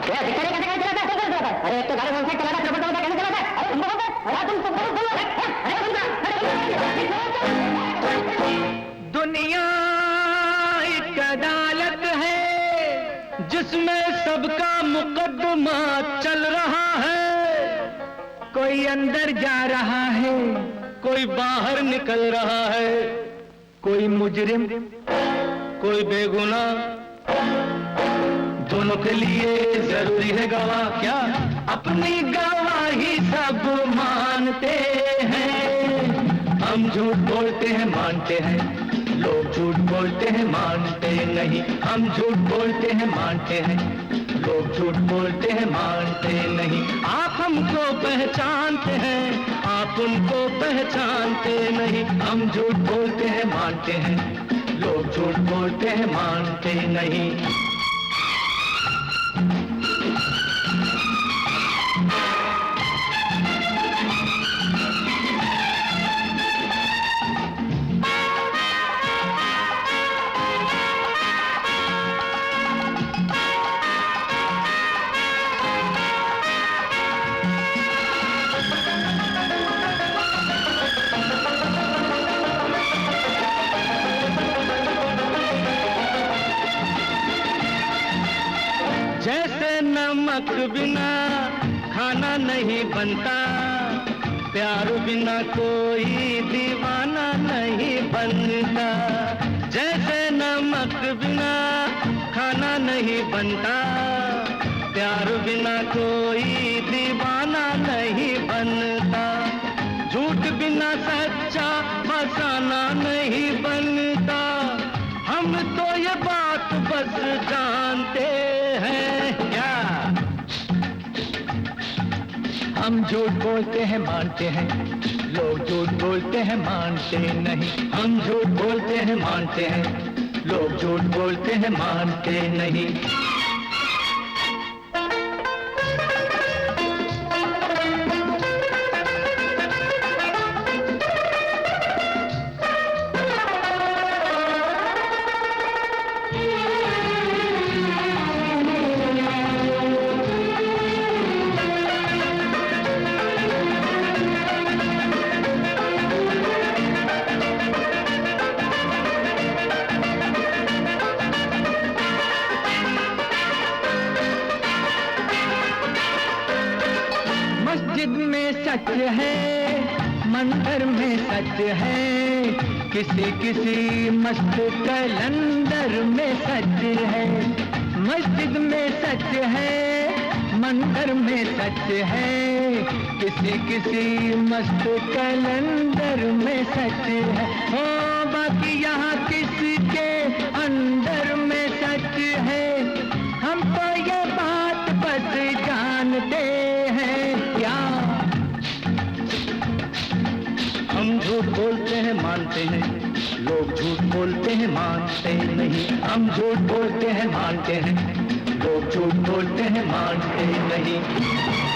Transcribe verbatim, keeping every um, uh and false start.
अरे तो गाड़ी से चलाना चलता होता कैसे चलाता है? अरे तुम बोलो अरे तुम तुम बोलो दुनिया एक अदालत है जिसमें सबका मुकदमा चल रहा है। कोई अंदर जा रहा है, कोई बाहर निकल रहा है, कोई मुजरिम कोई बेगुनाह, दोनों के लिए जरूरी है गवाह। क्या अपनी गवाही सब मानते हैं? हम झूठ बोलते हैं मानते हैं, लोग झूठ बोलते हैं मानते नहीं। हम झूठ बोलते हैं मानते हैं, लोग झूठ बोलते हैं मानते नहीं। आप हमको पहचानते हैं, आप उनको पहचानते नहीं। हम झूठ बोलते हैं मानते हैं, लोग झूठ बोलते हैं मानते नहीं। जैसे नमक बिना खाना नहीं बनता, प्यार बिना कोई दीवाना नहीं बनता। जैसे नमक बिना खाना नहीं बनता, प्यार बिना कोई दीवाना नहीं बनता। झूठ बिना सच्चा फसाना नहीं बनता। हम तो ये बात बस जानते हैं क्या? हम झूठ बोलते हैं मानते हैं, लोग झूठ बोलते हैं मानते नहीं। हम झूठ बोलते हैं मानते हैं, लोग झूठ बोलते हैं मानते नहीं। मस्जिद में सच है, मंदिर में सच है, किसी किसी मस्त कैलेंडर में सच है। मस्जिद में सच है, मंदिर में सच है, किसी किसी मस्त कैलेंडर में सच है। हो बाकी यहाँ किसके अंदर में सच है? हम तो ये बात बस जानते हैं क्या? हम झूठ बोलते हैं मानते हैं, लोग झूठ बोलते हैं मानते नहीं। हम झूठ बोलते हैं मानते हैं, लोग झूठ बोलते हैं मानते नहीं।